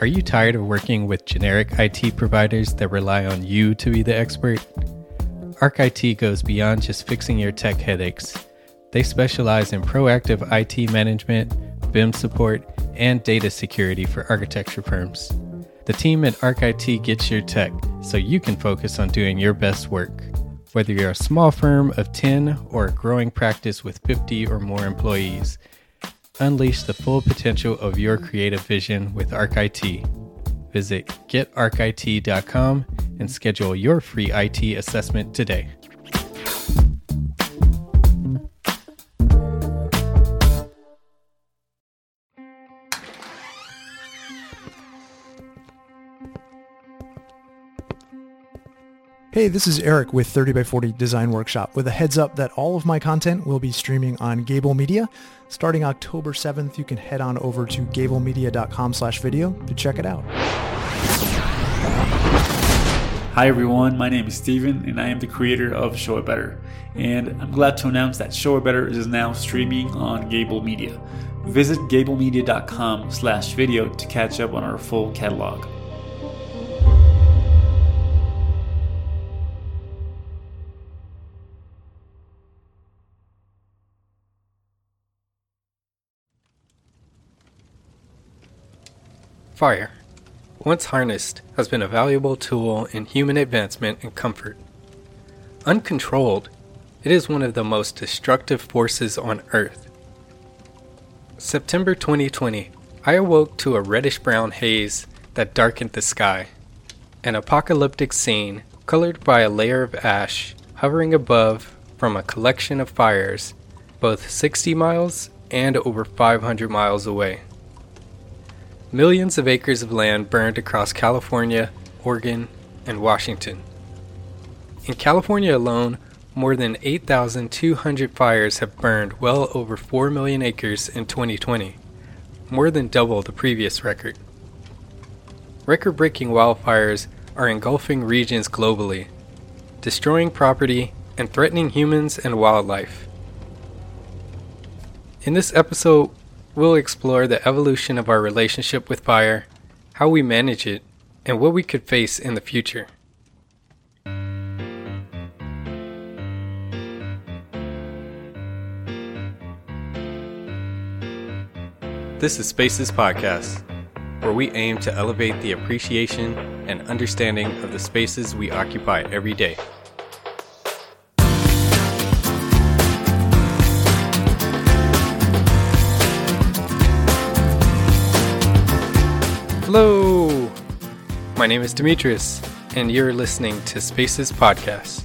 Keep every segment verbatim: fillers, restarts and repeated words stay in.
Are you tired of working with generic I T providers that rely on you to be the expert? ArcIT goes beyond just fixing your tech headaches. They specialize in proactive I T management, V I M support, and data security for architecture firms. The team at ArcIT gets your tech so you can focus on doing your best work. Whether you're a small firm of ten or a growing practice with fifty or more employees, unleash the full potential of your creative vision with ArcIT. Visit get arc I T dot com and schedule your free I T assessment today. Hey, this is Eric with thirty by forty Design Workshop with a heads up that all of my content will be streaming on Gable Media. Starting October seventh, you can head on over to gable media dot com slash video to check it out. Hi everyone, my name is Steven and I am the creator of Show It Better. And I'm glad to announce that Show It Better is now streaming on Gable Media. Visit gable media dot com slash video to catch up on our full catalog. Fire, once harnessed, has been a valuable tool in human advancement and comfort. Uncontrolled, it is one of the most destructive forces on Earth. September twenty twenty, I awoke to a reddish-brown haze that darkened the sky, an apocalyptic scene colored by a layer of ash hovering above from a collection of fires, both sixty miles and over five hundred miles away. Millions of acres of land burned across California, Oregon, and Washington. In California alone, more than eight thousand two hundred fires have burned well over four million acres in twenty twenty, more than double the previous record. Record-breaking wildfires are engulfing regions globally, destroying property and threatening humans and wildlife. In this episode, we'll explore the evolution of our relationship with fire, how we manage it, and what we could face in the future. This is Spaces Podcast, where we aim to elevate the appreciation and understanding of the spaces we occupy every day. Hello! My name is Demetrius, and you're listening to Spaces Podcast.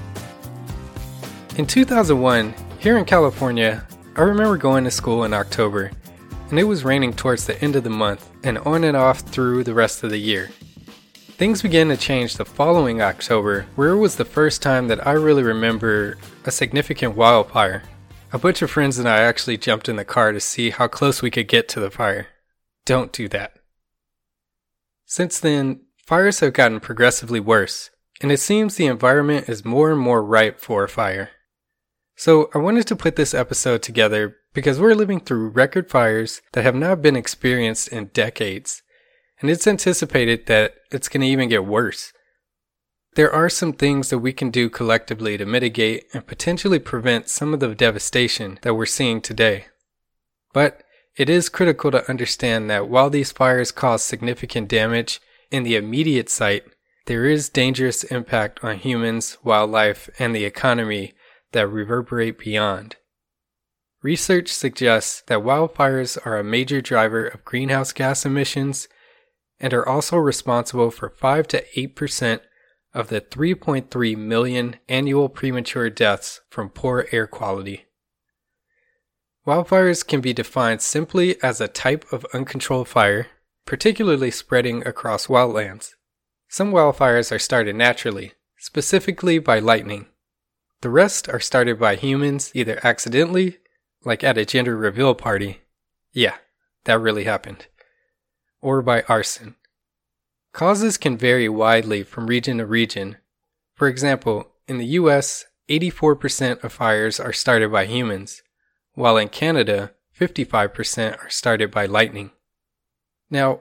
In two thousand one, here in California, I remember going to school in October, and it was raining towards the end of the month and on and off through the rest of the year. Things began to change the following October, where it was the first time that I really remember a significant wildfire. A bunch of friends and I actually jumped in the car to see how close we could get to the fire. Don't do that. Since then, fires have gotten progressively worse, and it seems the environment is more and more ripe for a fire. So I wanted to put this episode together because we're living through record fires that have not been experienced in decades, and it's anticipated that it's going to even get worse. There are some things that we can do collectively to mitigate and potentially prevent some of the devastation that we're seeing today. But it is critical to understand that while these fires cause significant damage in the immediate site, there is dangerous impact on humans, wildlife, and the economy that reverberate beyond. Research suggests that wildfires are a major driver of greenhouse gas emissions and are also responsible for five to eight percent of the three point three million annual premature deaths from poor air quality. Wildfires can be defined simply as a type of uncontrolled fire, particularly spreading across wildlands. Some wildfires are started naturally, specifically by lightning. The rest are started by humans either accidentally, like at a gender reveal party, yeah, that really happened, or by arson. Causes can vary widely from region to region. For example, in the U S, eighty-four percent of fires are started by humans, while in Canada, fifty-five percent are started by lightning. Now,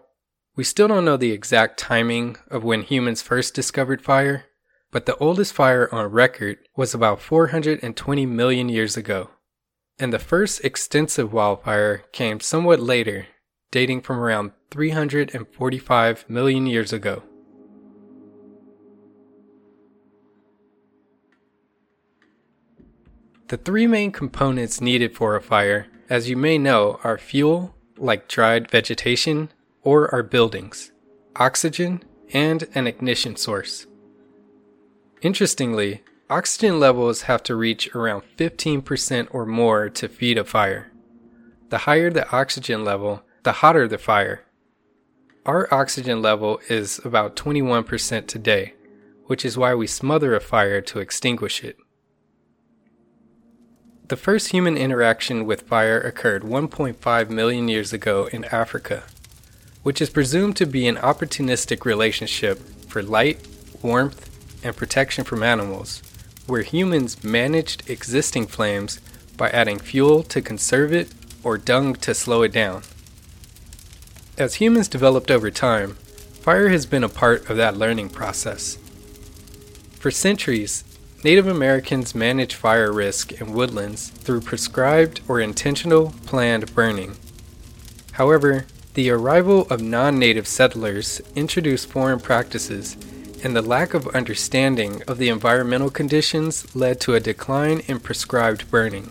We still don't know the exact timing of when humans first discovered fire, but the oldest fire on record was about four hundred twenty million years ago. And the first extensive wildfire came somewhat later, dating from around three hundred forty-five million years ago. The three main components needed for a fire, as you may know, are fuel, like dried vegetation, or our buildings, oxygen, and an ignition source. Interestingly, oxygen levels have to reach around fifteen percent or more to feed a fire. The higher the oxygen level, the hotter the fire. Our oxygen level is about twenty-one percent today, which is why we smother a fire to extinguish it. The first human interaction with fire occurred one point five million years ago in Africa, which is presumed to be an opportunistic relationship for light, warmth, and protection from animals, where humans managed existing flames by adding fuel to conserve it or dung to slow it down. As humans developed over time, fire has been a part of that learning process. For centuries, Native Americans managed fire risk in woodlands through prescribed or intentional planned burning. However, the arrival of non-native settlers introduced foreign practices, and the lack of understanding of the environmental conditions led to a decline in prescribed burning.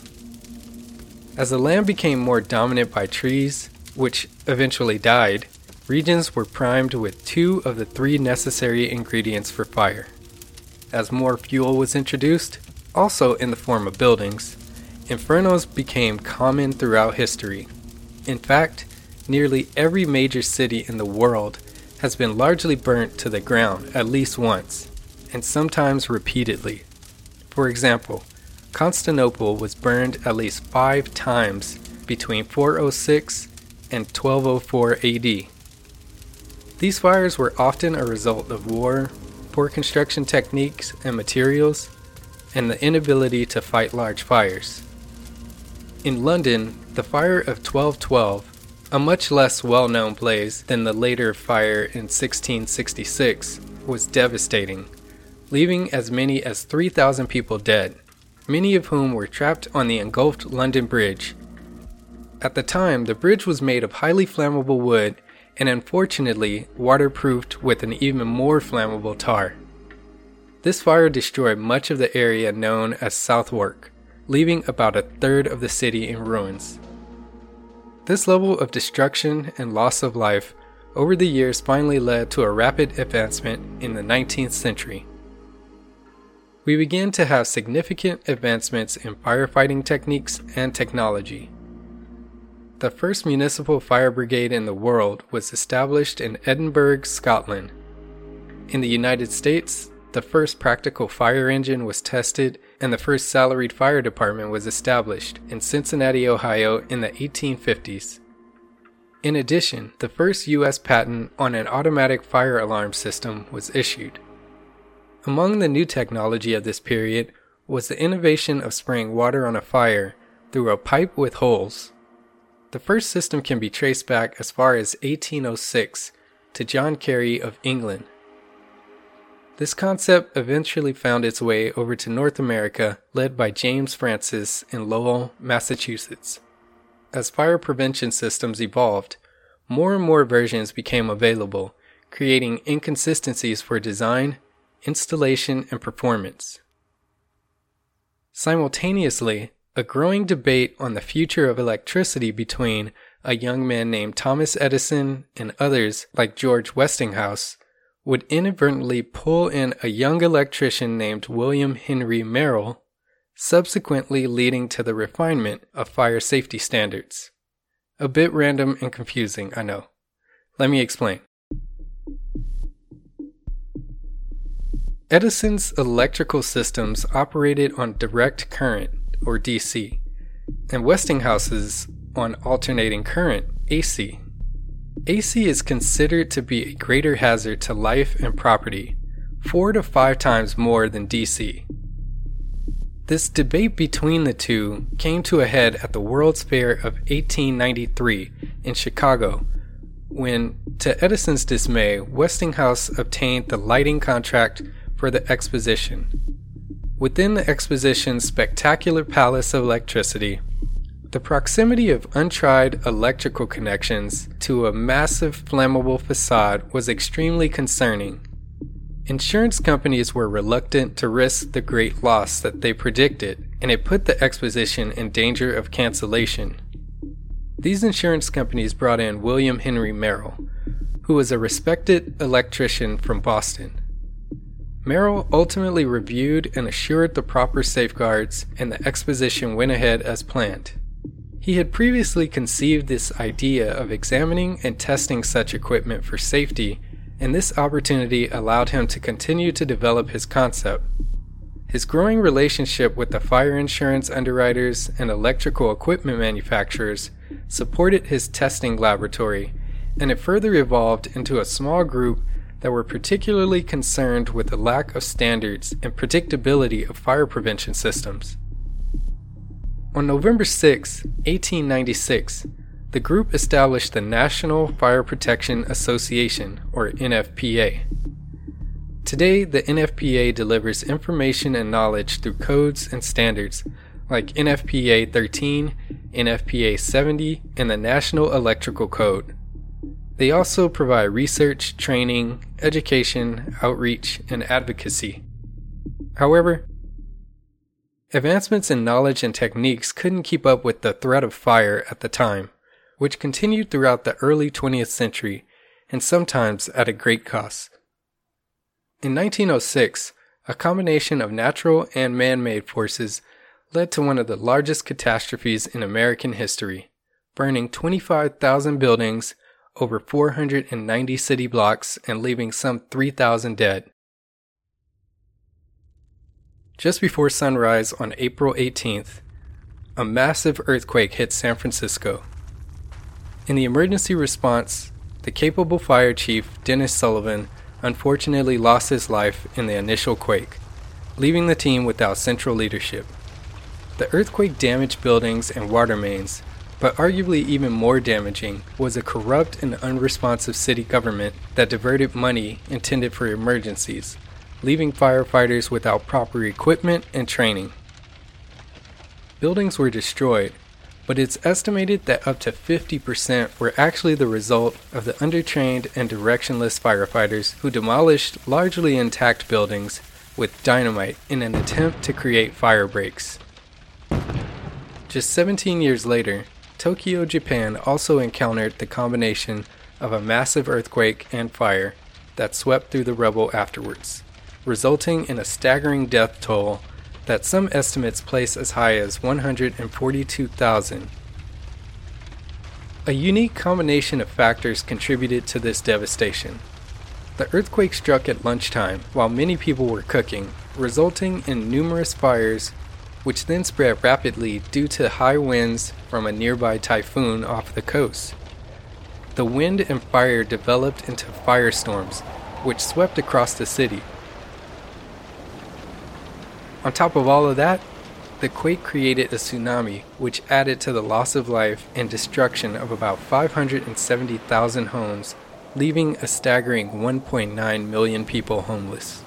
As the land became more dominant by trees, which eventually died, regions were primed with two of the three necessary ingredients for fire. As more fuel was introduced, also in the form of buildings, infernos became common throughout history. In fact, nearly every major city in the world has been largely burnt to the ground at least once, and sometimes repeatedly. For example, Constantinople was burned at least five times between four oh six and twelve oh four A D. These fires were often a result of war, poor construction techniques and materials, and the inability to fight large fires. In London, the fire of twelve twelve, a much less well-known blaze than the later fire in sixteen sixty-six, was devastating, leaving as many as three thousand people dead, many of whom were trapped on the engulfed London Bridge. At the time, the bridge was made of highly flammable wood and unfortunately waterproofed with an even more flammable tar. This fire destroyed much of the area known as Southwark, leaving about a third of the city in ruins. This level of destruction and loss of life over the years finally led to a rapid advancement in the nineteenth century. We began to have significant advancements in firefighting techniques and technology. The first municipal fire brigade in the world was established in Edinburgh, Scotland. In the United States, the first practical fire engine was tested, and the first salaried fire department was established in Cincinnati, Ohio in the eighteen fifties. In addition, the first U S patent on an automatic fire alarm system was issued. Among the new technology of this period was the innovation of spraying water on a fire through a pipe with holes. The first system can be traced back as far as eighteen oh six to John Carey of England. This concept eventually found its way over to North America, led by James Francis in Lowell, Massachusetts. As fire prevention systems evolved, more and more versions became available, creating inconsistencies for design, installation, and performance. Simultaneously, a growing debate on the future of electricity between a young man named Thomas Edison and others like George Westinghouse would inadvertently pull in a young electrician named William Henry Merrill, subsequently leading to the refinement of fire safety standards. A bit random and confusing, I know. Let me explain. Edison's electrical systems operated on direct current, or D C, and Westinghouse's on alternating current, A C. A C is considered to be a greater hazard to life and property, four to five times more than D C. This debate between the two came to a head at the World's Fair of eighteen ninety-three in Chicago, when, to Edison's dismay, Westinghouse obtained the lighting contract for the Exposition. Within the Exposition's spectacular palace of electricity, the proximity of untried electrical connections to a massive flammable facade was extremely concerning. Insurance companies were reluctant to risk the great loss that they predicted, and it put the Exposition in danger of cancellation. These insurance companies brought in William Henry Merrill, who was a respected electrician from Boston. Merrill ultimately reviewed and assured the proper safeguards, and the Exposition went ahead as planned. He had previously conceived this idea of examining and testing such equipment for safety, and this opportunity allowed him to continue to develop his concept. His growing relationship with the fire insurance underwriters and electrical equipment manufacturers supported his testing laboratory, and it further evolved into a small group that were particularly concerned with the lack of standards and predictability of fire prevention systems. On November sixth, eighteen ninety-six, the group established the National Fire Protection Association, or N F P A. Today, the N F P A delivers information and knowledge through codes and standards like N F P A thirteen, N F P A seventy, and the National Electrical Code. They also provide research, training, education, outreach, and advocacy. However, advancements in knowledge and techniques couldn't keep up with the threat of fire at the time, which continued throughout the early twentieth century, and sometimes at a great cost. In nineteen oh six, a combination of natural and man-made forces led to one of the largest catastrophes in American history, burning twenty-five thousand buildings, over four hundred ninety city blocks, and leaving some three thousand dead. Just before sunrise on April eighteenth, a massive earthquake hit San Francisco. In the emergency response, the capable fire chief, Dennis Sullivan, unfortunately lost his life in the initial quake, leaving the team without central leadership. The earthquake damaged buildings and water mains, but arguably even more damaging was a corrupt and unresponsive city government that diverted money intended for emergencies, leaving firefighters without proper equipment and training. Buildings were destroyed, but it's estimated that up to fifty percent were actually the result of the undertrained and directionless firefighters who demolished largely intact buildings with dynamite in an attempt to create fire breaks. Just seventeen years later, Tokyo, Japan also encountered the combination of a massive earthquake and fire that swept through the rubble afterwards, resulting in a staggering death toll that some estimates place as high as one hundred forty-two thousand. A unique combination of factors contributed to this devastation. The earthquake struck at lunchtime while many people were cooking, resulting in numerous fires, which then spread rapidly due to high winds from a nearby typhoon off the coast. The wind and fire developed into firestorms, which swept across the city. On top of all of that, the quake created a tsunami, which added to the loss of life and destruction of about five hundred seventy thousand homes, leaving a staggering one point nine million people homeless.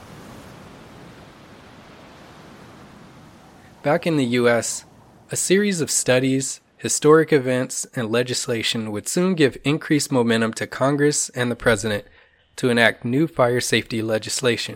Back in the U S, a series of studies, historic events, and legislation would soon give increased momentum to Congress and the President to enact new fire safety legislation.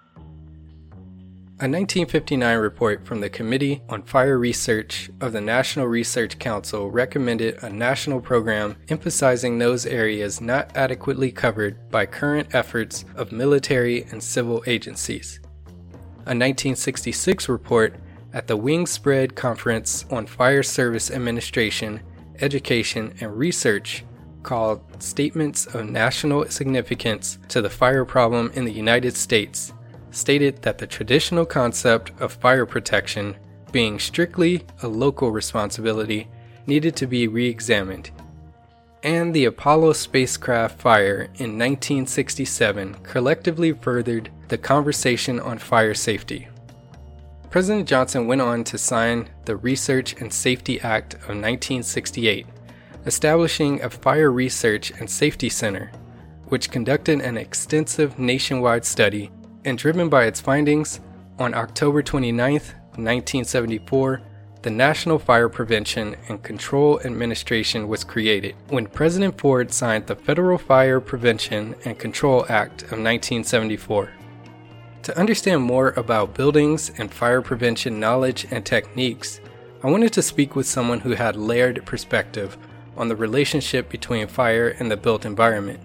A nineteen fifty-nine report from the Committee on Fire Research of the National Research Council recommended a national program emphasizing those areas not adequately covered by current efforts of military and civil agencies. A nineteen sixty-six report at the Wingspread Conference on Fire Service Administration, Education, and Research, called Statements of National Significance to the Fire Problem in the United States, stated that the traditional concept of fire protection, being strictly a local responsibility, needed to be re-examined. And the Apollo spacecraft fire in nineteen sixty-seven collectively furthered the conversation on fire safety. President Johnson went on to sign the Research and Safety Act of nineteen sixty-eight, establishing a fire research and safety center, which conducted an extensive nationwide study, and driven by its findings, on October twenty-ninth, nineteen seventy-four, the National Fire Prevention and Control Administration was created when President Ford signed the Federal Fire Prevention and Control Act of nineteen seventy-four. To understand more about buildings and fire prevention knowledge and techniques, I wanted to speak with someone who had layered perspective on the relationship between fire and the built environment.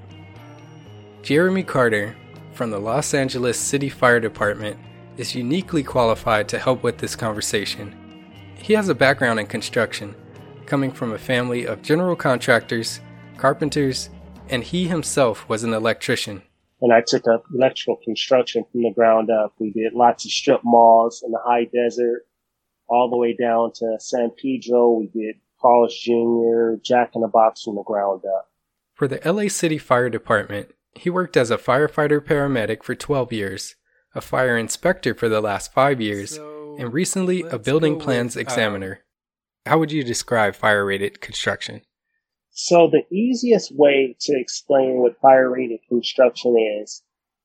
Jeremy Carter, from the Los Angeles City Fire Department, is uniquely qualified to help with this conversation. He has a background in construction, coming from a family of general contractors, carpenters, and he himself was an electrician. And I took up electrical construction from the ground up. We did lots of strip malls in the high desert, all the way down to San Pedro. We did Carl's Junior, Jack in the Box from the ground up. For the L A City Fire Department, he worked as a firefighter paramedic for twelve years, a fire inspector for the last five years, so, and recently a building plans with, examiner. Uh, How would you describe fire-rated construction? So the easiest way to explain what fire-rated construction is,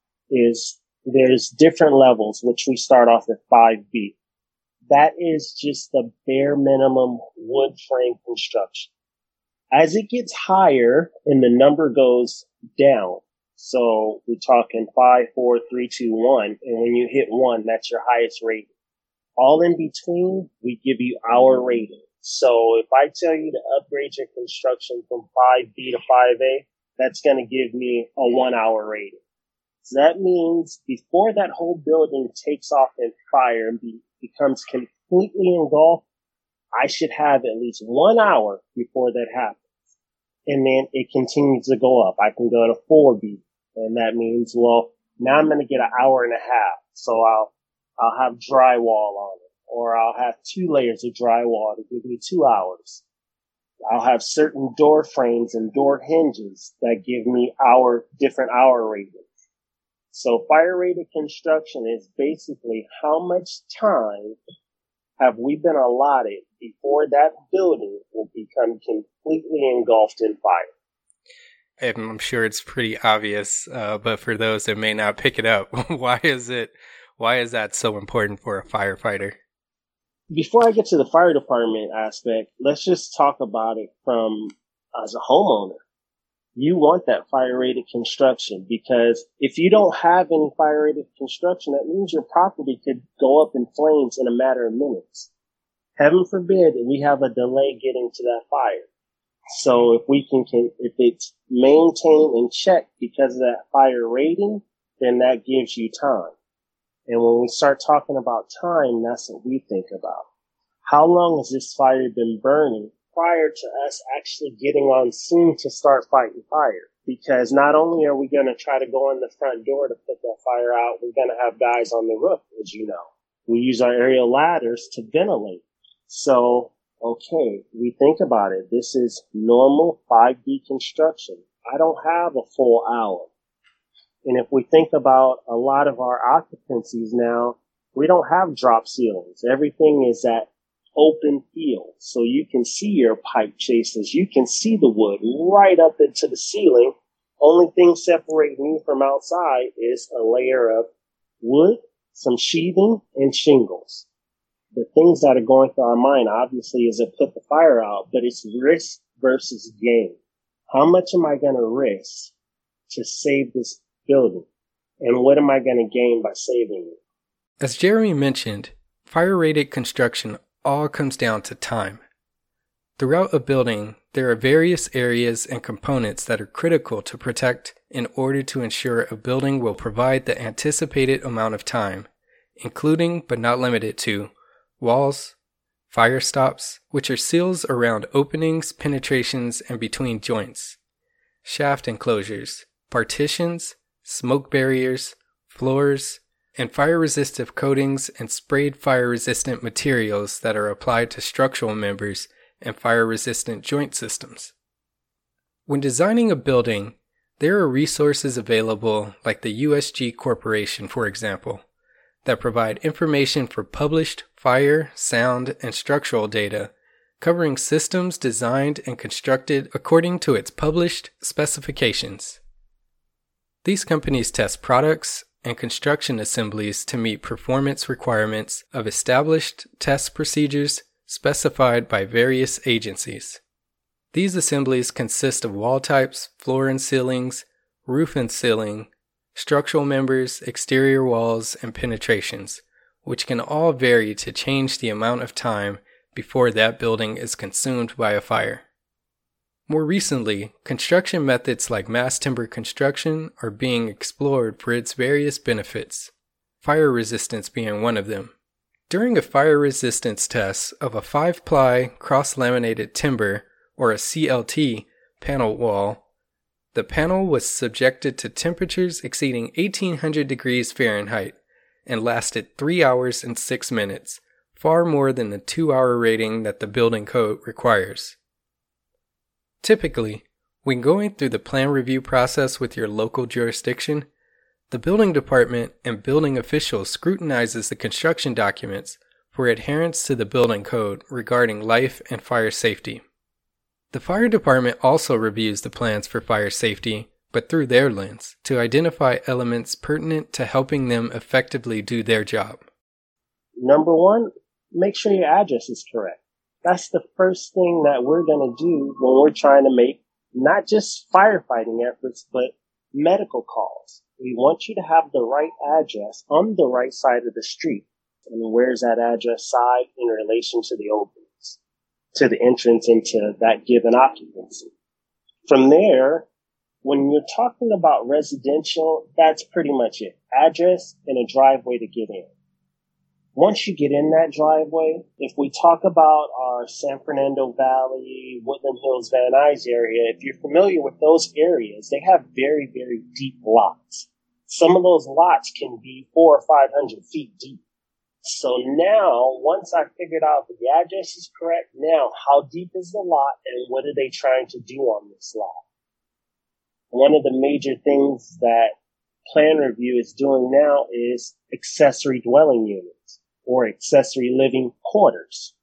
is there's different levels, which we start off at five B. That is just the bare minimum wood frame construction. As it gets higher and the number goes down, so we're talking five, four, three, two, one, and when you hit one, that's your highest rating. All in between, we give you our rating. So if I tell you to upgrade your construction from five B to five A, that's going to give me a one hour rating. So that means before that whole building takes off in fire and be, becomes completely engulfed, I should have at least one hour before that happens. And then it continues to go up. I can go to four B, and that means, well, now I'm going to get an hour and a half. So I'll, I'll have drywall on it. Or I'll have two layers of drywall to give me two hours. I'll have certain door frames and door hinges that give me our different hour ratings. So fire rated construction is basically how much time have we been allotted before that building will become completely engulfed in fire. I'm sure it's pretty obvious, uh, but for those that may not pick it up, why is it, why is that so important for a firefighter? Before I get to the fire department aspect, let's just talk about it from as a homeowner. You want that fire rated construction because if you don't have any fire rated construction, that means your property could go up in flames in a matter of minutes. Heaven forbid we have a delay getting to that fire. So if we can, can if it's maintained and checked because of that fire rating, then that gives you time. And when we start talking about time, that's what we think about. How long has this fire been burning prior to us actually getting on scene to start fighting fire? Because not only are we going to try to go in the front door to put that fire out, we're going to have guys on the roof, as you know. We use our aerial ladders to ventilate. So, okay, we think about it. This is normal five B construction. I don't have a full hour. And if we think about a lot of our occupancies now, we don't have drop ceilings. Everything is at open field. So you can see your pipe chasers. You can see the wood right up into the ceiling. Only thing separating you from outside is a layer of wood, some sheathing, and shingles. The things that are going through our mind, obviously, is to put the fire out, but it's risk versus gain. How much am I going to risk to save this building? And what am I going to gain by saving it? As Jeremy mentioned, fire-rated construction all comes down to time. Throughout a building, there are various areas and components that are critical to protect in order to ensure a building will provide the anticipated amount of time, including but not limited to walls, fire stops, which are seals around openings, penetrations, and between joints, shaft enclosures, partitions, smoke barriers, floors, and fire-resistive coatings and sprayed fire-resistant materials that are applied to structural members and fire-resistant joint systems. When designing a building, there are resources available like the U S G Corporation, for example, that provide information for published fire, sound, and structural data covering systems designed and constructed according to its published specifications. These companies test products and construction assemblies to meet performance requirements of established test procedures specified by various agencies. These assemblies consist of wall types, floor and ceilings, roof and ceiling, structural members, exterior walls, and penetrations, which can all vary to change the amount of time before that building is consumed by a fire. More recently, construction methods like mass timber construction are being explored for its various benefits, fire resistance being one of them. During a fire resistance test of a five-ply cross-laminated timber, or a C L T, panel wall, the panel was subjected to temperatures exceeding eighteen hundred degrees Fahrenheit and lasted three hours and six minutes, far more than the two-hour rating that the building code requires. Typically, when going through the plan review process with your local jurisdiction, the building department and building officials scrutinizes the construction documents for adherence to the building code regarding life and fire safety. The fire department also reviews the plans for fire safety, but through their lens, to identify elements pertinent to helping them effectively do their job. Number one, make sure your address is correct. That's the first thing that we're going to do when we're trying to make not just firefighting efforts, but medical calls. We want you to have the right address on the right side of the street. And where's that address side in relation to the openings, to the entrance into that given occupancy? From there, when you're talking about residential, that's pretty much it. Address and a driveway to get in. Once you get in that driveway, if we talk about our San Fernando Valley, Woodland Hills, Van Nuys area, if you're familiar with those areas, they have very, very deep lots. Some of those lots can be four or five hundred feet deep. So now, once I figured out that the address is correct, now how deep is the lot and what are they trying to do on this lot? One of the major things that plan review is doing now is accessory dwelling units or accessory living quarters.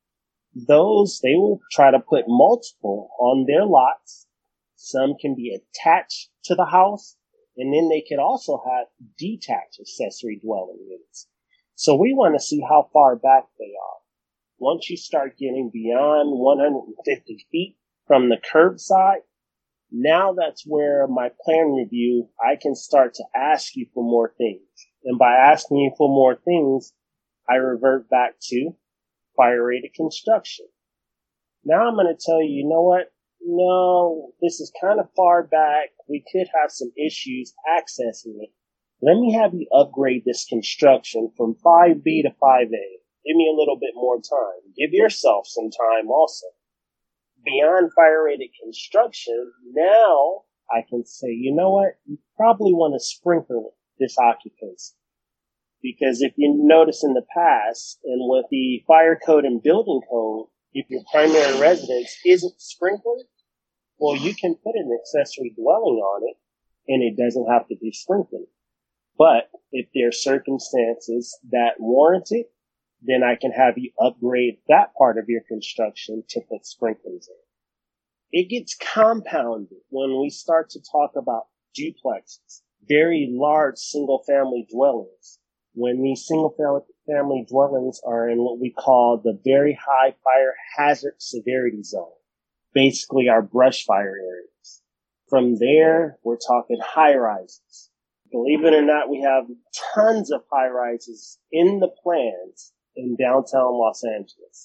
Those, they will try to put multiple on their lots. Some can be attached to the house, and then they could also have detached accessory dwelling units. So we want to see how far back they are. Once you start getting beyond one hundred fifty feet from the curbside, now that's where my plan review, I can start to ask you for more things. And by asking you for more things, I revert back to fire rated construction. Now I'm going to tell you, you know what? No, this is kind of far back. We could have some issues accessing it. Let me have you upgrade this construction from five B to five A. Give me a little bit more time. Give yourself some time also. Beyond fire rated construction, now I can say, you know what? You probably want to sprinkle this occupancy. Because if you notice in the past, and with the fire code and building code, if your primary residence isn't sprinkled, well, you can put an accessory dwelling on it, and it doesn't have to be sprinkled. But if there are circumstances that warrant it, then I can have you upgrade that part of your construction to put sprinklers in. It gets compounded when we start to talk about duplexes, very large single-family dwellings. When these single-family dwellings are in what we call the very high fire hazard severity zone, basically our brush fire areas. From there, we're talking high-rises. Believe it or not, we have tons of high-rises in the plans in downtown Los Angeles.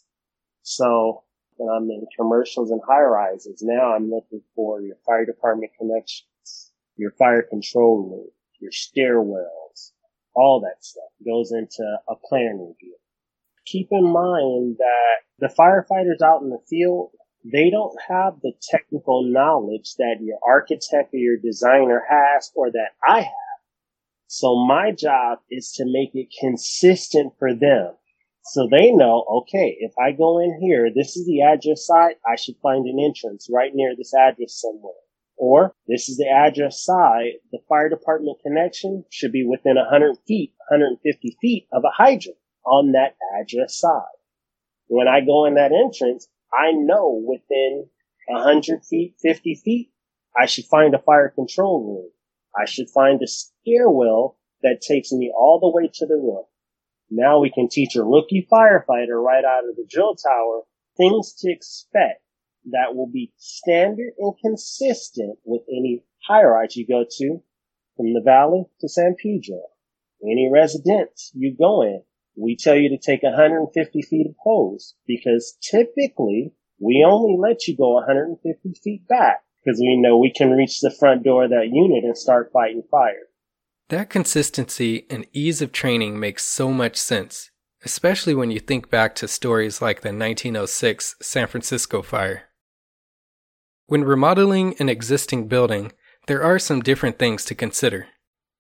So when I'm in commercials and high-rises, now I'm looking for your fire department connections, your fire control room, your stairwells. All that stuff goes into a plan review. Keep in mind that the firefighters out in the field, they don't have the technical knowledge that your architect or your designer has or that I have. So my job is to make it consistent for them. So they know, okay, if I go in here, this is the address side, I should find an entrance right near this address somewhere. Or this is the address side, the fire department connection should be within one hundred feet, one hundred fifty feet of a hydrant on that address side. When I go in that entrance, I know within one hundred feet, fifty feet, I should find a fire control room. I should find a stairwell that takes me all the way to the roof. Now we can teach a rookie firefighter right out of the drill tower things to expect that will be standard and consistent with any high-rise you go to, from the Valley to San Pedro. Any residence you go in, we tell you to take one hundred fifty feet of hose, because typically we only let you go one hundred fifty feet back because we know we can reach the front door of that unit and start fighting fire. That consistency and ease of training makes so much sense, especially when you think back to stories like the nineteen oh six San Francisco fire. When remodeling an existing building, there are some different things to consider.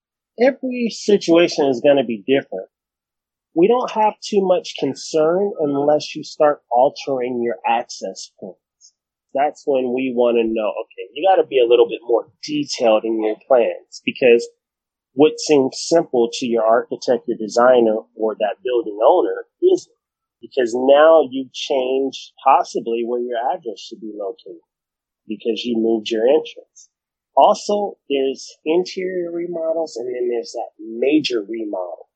Every situation is going to be different. We don't have too much concern unless you start altering your access points. That's when we want to know, okay, you got to be a little bit more detailed in your plans, because what seems simple to your architect, your designer, or that building owner isn't, because now you change possibly where your address should be located because you moved your entrance. Also, there's interior remodels, and then there's that major remodel.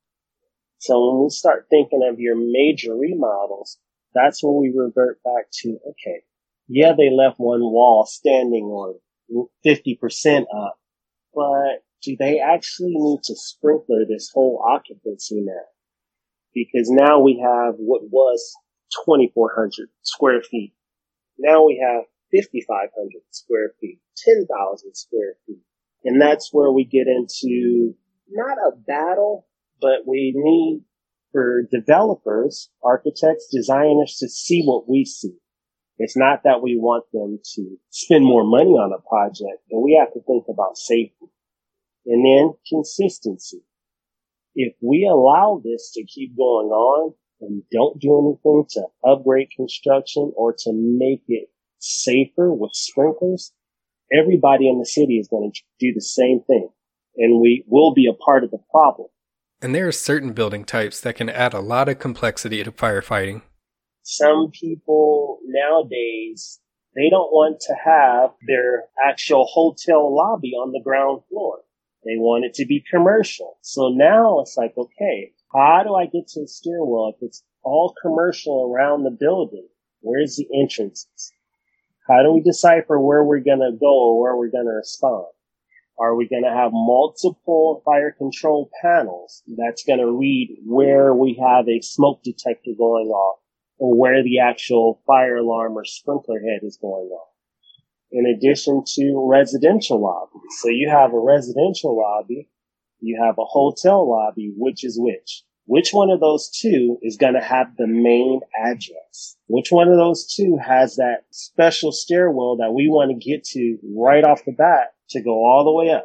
So when we start thinking of your major remodels, that's when we revert back to, okay, yeah, they left one wall standing or fifty percent up, but do they actually need to sprinkler this whole occupancy now? Because now we have what was twenty-four hundred square feet. Now we have fifty-five hundred square feet, ten thousand square feet. And that's where we get into not a battle, but we need for developers, architects, designers to see what we see. It's not that we want them to spend more money on a project, but we have to think about safety. And then consistency. If we allow this to keep going on and don't do anything to upgrade construction or to make it safer with sprinklers, everybody in the city is going to do the same thing. And we will be a part of the problem. And there are certain building types that can add a lot of complexity to firefighting. Some people nowadays, they don't want to have their actual hotel lobby on the ground floor. They want it to be commercial. So now it's like, okay, how do I get to the stairwell if it's all commercial around the building? Where's the entrances? How do we decipher where we're going to go or where we're going to respond? Are we going to have multiple fire control panels that's going to read where we have a smoke detector going off or where the actual fire alarm or sprinkler head is going off? In addition to residential lobbies. So you have a residential lobby, you have a hotel lobby, which is which? Which one of those two is going to have the main address? Which one of those two has that special stairwell that we want to get to right off the bat to go all the way up?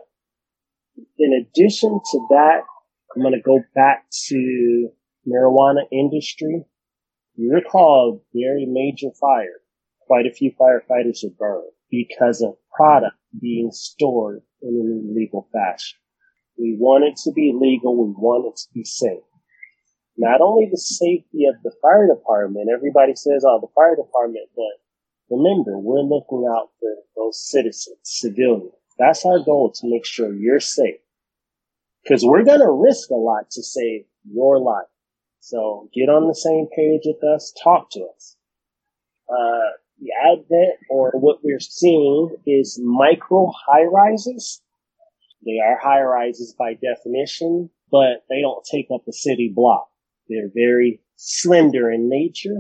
In addition to that, I'm going to go back to marijuana industry. You recall a very major fire. Quite a few firefighters are burned because of product being stored in an illegal fashion. We want it to be legal. We want it to be safe. Not only the safety of the fire department, everybody says, oh, the fire department, but remember, we're looking out for those citizens, civilians. That's our goal, to make sure you're safe. Because we're going to risk a lot to save your life. So get on the same page with us. Talk to us. Uh, the advent, or what we're seeing, is micro high-rises. They are high-rises by definition, but they don't take up a city block. They're very slender in nature,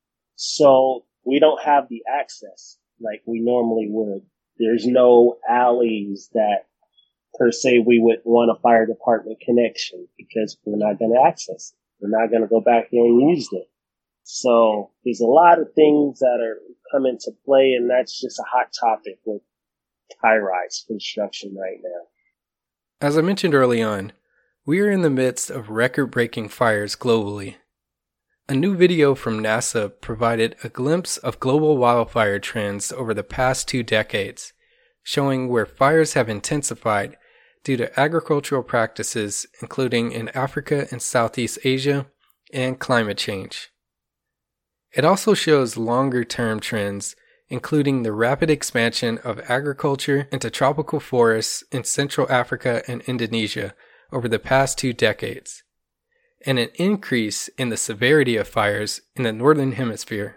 so we don't have the access like we normally would. There's no alleys that, per se, we would want a fire department connection because we're not going to access it. We're not going to go back there and use them. So there's a lot of things that are coming to play, and that's just a hot topic with high-rise construction right now. As I mentioned early on, we are in the midst of record-breaking fires globally. A new video from NASA provided a glimpse of global wildfire trends over the past two decades, showing where fires have intensified due to agricultural practices, including in Africa and Southeast Asia, and climate change. It also shows longer-term trends, including the rapid expansion of agriculture into tropical forests in Central Africa and Indonesia over the past two decades, and an increase in the severity of fires in the Northern Hemisphere.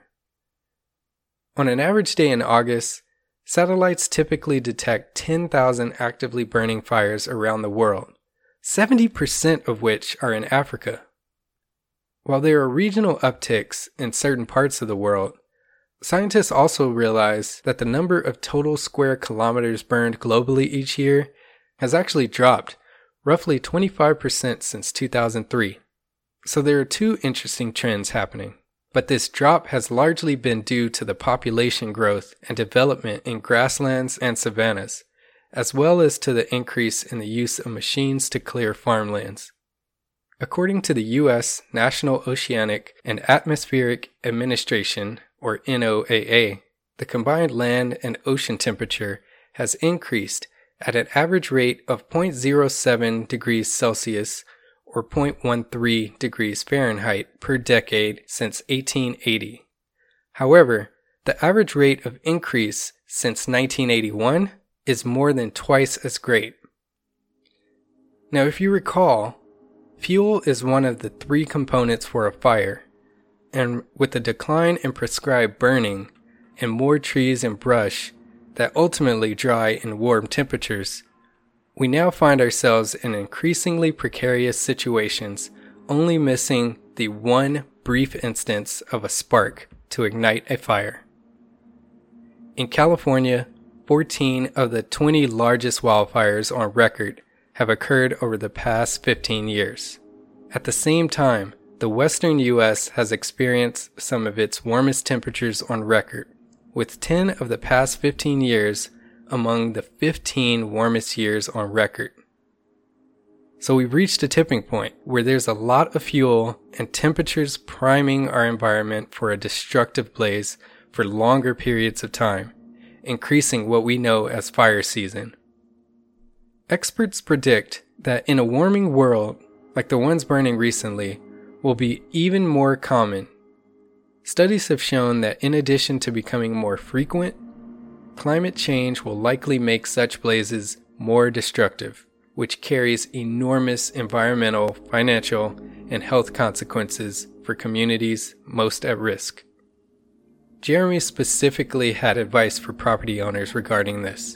On an average day in August, satellites typically detect ten thousand actively burning fires around the world, seventy percent of which are in Africa. While there are regional upticks in certain parts of the world, scientists also realize that the number of total square kilometers burned globally each year has actually dropped roughly twenty-five percent since two thousand three. So there are two interesting trends happening, but this drop has largely been due to the population growth and development in grasslands and savannas, as well as to the increase in the use of machines to clear farmlands. According to the U S National Oceanic and Atmospheric Administration, or N O A A, the combined land and ocean temperature has increased at an average rate of zero point zero seven degrees Celsius or zero point one three degrees Fahrenheit per decade since eighteen eighty. However, the average rate of increase since nineteen eighty-one is more than twice as great. Now, if you recall, fuel is one of the three components for a fire, and with the decline in prescribed burning and more trees and brush that ultimately dry in warm temperatures, we now find ourselves in increasingly precarious situations, only missing the one brief instance of a spark to ignite a fire. In California, fourteen of the twenty largest wildfires on record have occurred over the past fifteen years. At the same time, the western U S has experienced some of its warmest temperatures on record, with ten of the past fifteen years among the fifteen warmest years on record. So we've reached a tipping point where there's a lot of fuel and temperatures priming our environment for a destructive blaze for longer periods of time, increasing what we know as fire season. Experts predict that in a warming world, like the ones burning recently, will be even more common. Studies have shown that in addition to becoming more frequent, climate change will likely make such blazes more destructive, which carries enormous environmental, financial, and health consequences for communities most at risk. Jeremy specifically had advice for property owners regarding this.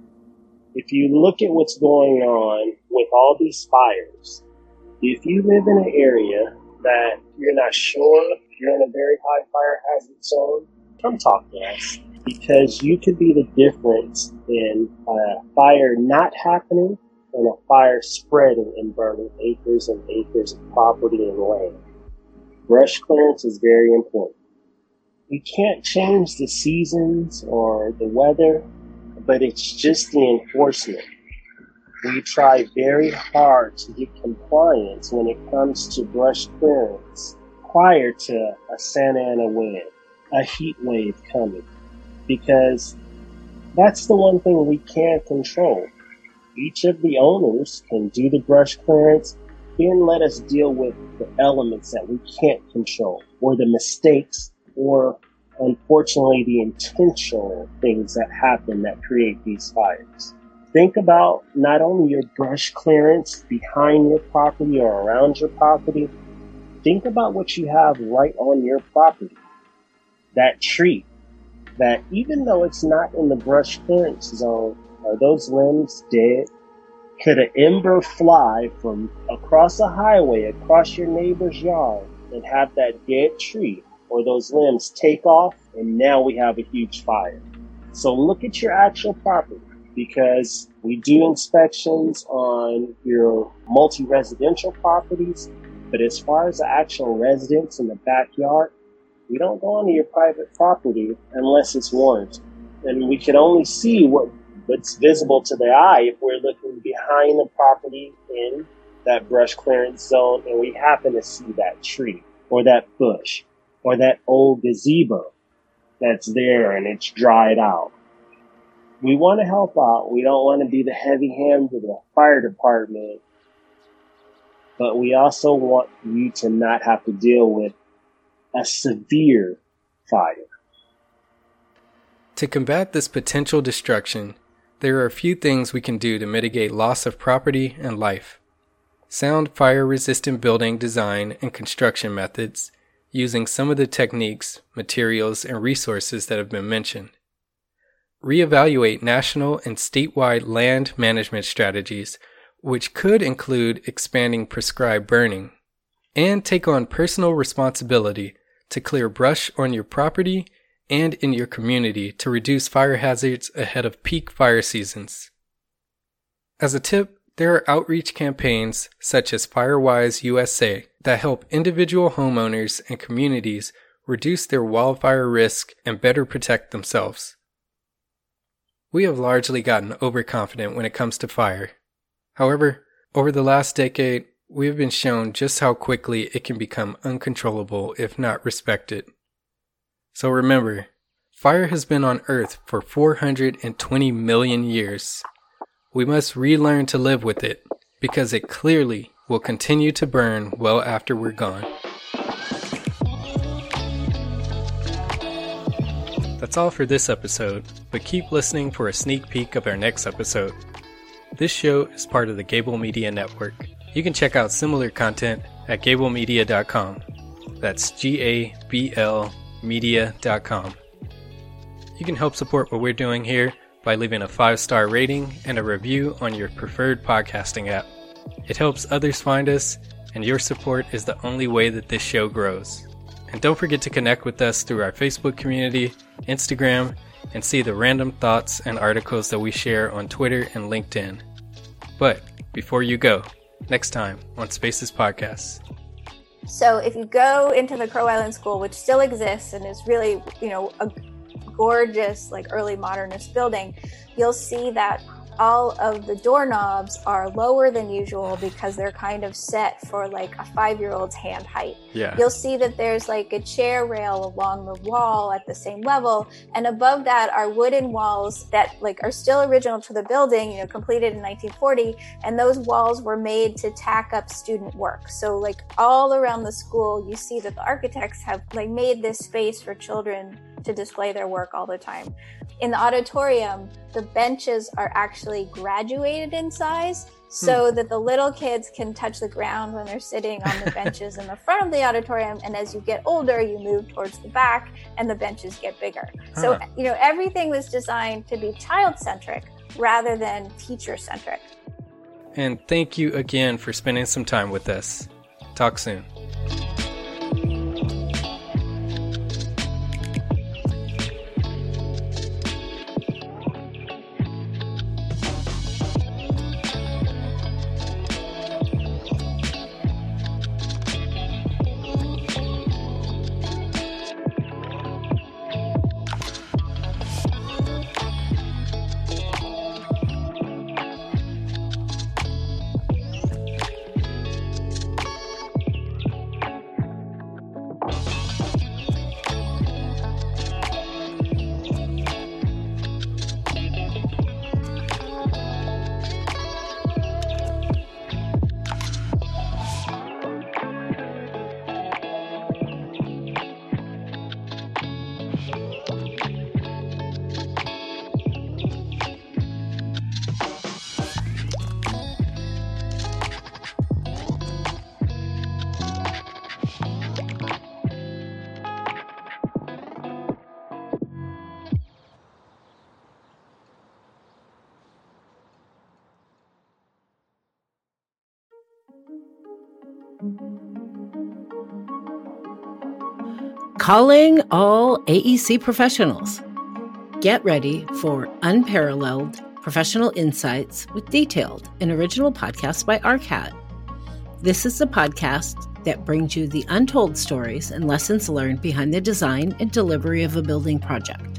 If you look at what's going on with all these fires, if you live in an area that you're not sure you're in a very high fire hazard zone, come talk to us, because you could be the difference in a fire not happening and a fire spreading and burning acres and acres of property and land. Brush clearance is very important. You can't change the seasons or the weather, but it's just the enforcement. We try very hard to get compliance when it comes to brush clearance prior to a Santa Ana wind, a heat wave coming, because that's the one thing we can't control. Each of the owners can do the brush clearance, then let us deal with the elements that we can't control, or the mistakes, or unfortunately the intentional things that happen that create these fires. Think about not only your brush clearance behind your property or around your property, think about what you have right on your property. That tree, that even though it's not in the brush clearance zone, are those limbs dead? Could an ember fly from across a highway, across your neighbor's yard, and have that dead tree or those limbs take off, and now we have a huge fire? So look at your actual property, because we do inspections on your multi-residential properties, but as far as the actual residence in the backyard, we don't go onto your private property unless it's warranted. And we can only see what, what's visible to the eye if we're looking behind the property in that brush clearance zone and we happen to see that tree or that bush or that old gazebo that's there and it's dried out. We want to help out. We don't want to be the heavy hands of the fire department, but we also want you to not have to deal with a severe fire. To combat this potential destruction, there are a few things we can do to mitigate loss of property and life. Sound fire-resistant building design and construction methods, using some of the techniques, materials, and resources that have been mentioned. Reevaluate national and statewide land management strategies, which could include expanding prescribed burning. And take on personal responsibility to clear brush on your property and in your community to reduce fire hazards ahead of peak fire seasons. As a tip, there are outreach campaigns such as FireWise U S A that help individual homeowners and communities reduce their wildfire risk and better protect themselves. We have largely gotten overconfident when it comes to fire. However, over the last decade, we have been shown just how quickly it can become uncontrollable if not respected. So remember, fire has been on Earth for four hundred twenty million years. We must relearn to live with it, because it clearly will continue to burn well after we're gone. That's all for this episode, but keep listening for a sneak peek of our next episode. This show is part of the Gable Media Network. You can check out similar content at gable media dot com. That's G A B L media dot com. You can help support what we're doing here by leaving a five-star rating and a review on your preferred podcasting app. It helps others find us, and your support is the only way that this show grows. And don't forget to connect with us through our Facebook community, Instagram, and see the random thoughts and articles that we share on Twitter and LinkedIn. But before you go, next time on Spaces Podcasts. So if you go into the Crow Island School, which still exists and is really, you know, a gorgeous, like early modernist building, you'll see that all of the doorknobs are lower than usual because they're kind of set for like a five-year-old's hand height. Yeah. You'll see that there's like a chair rail along the wall at the same level, and above that are wooden walls that like are still original to the building, you know, completed in nineteen forty, and those walls were made to tack up student work. So like all around the school, you see that the architects have like made this space for children to display their work all the time. In the auditorium, the benches are actually graduated in size so hmm. that the little kids can touch the ground when they're sitting on the benches in the front of the auditorium. And as you get older, you move towards the back and the benches get bigger. Huh. So, you know, everything was designed to be child-centric rather than teacher-centric. And thank you again for spending some time with us. Talk soon. Calling all A E C professionals. Get ready for unparalleled professional insights with detailed and original podcasts by R C A D. This is the podcast that brings you the untold stories and lessons learned behind the design and delivery of a building project.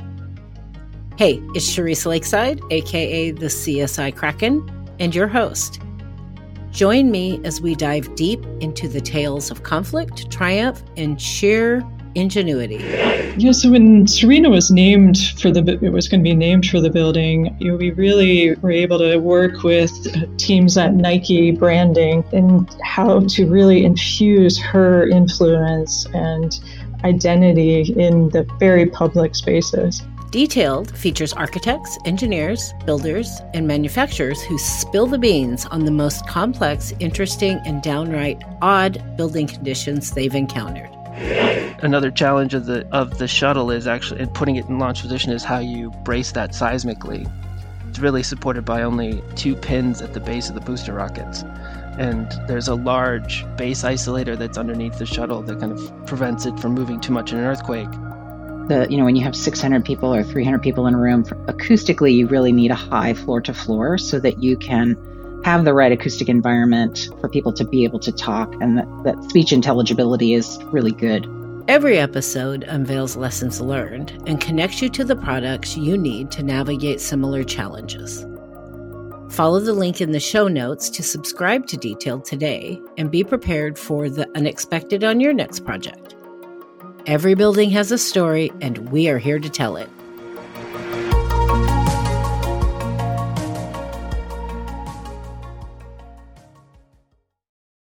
Hey, it's Charisse Lakeside, aka the C S I Kraken, and your host. Join me as we dive deep into the tales of conflict, triumph, and sheer ingenuity. Yeah, so when Serena was named for the, it was going to be named for the building, you know, we really were able to work with teams at Nike branding and how to really infuse her influence and identity in the very public spaces. Detailed features architects, engineers, builders, and manufacturers who spill the beans on the most complex, interesting, and downright odd building conditions they've encountered. Another challenge of the of the shuttle is actually, and putting it in launch position, is how you brace that seismically. It's really supported by only two pins at the base of the booster rockets. And there's a large base isolator that's underneath the shuttle that kind of prevents it from moving too much in an earthquake. The, you know, when you have six hundred people or three hundred people in a room, acoustically, you really need a high floor to floor so that you can have the right acoustic environment for people to be able to talk, and that, that speech intelligibility is really good. Every episode unveils lessons learned and connects you to the products you need to navigate similar challenges. Follow the link in the show notes to subscribe to Detailed today and be prepared for the unexpected on your next project. Every building has a story, and we are here to tell it.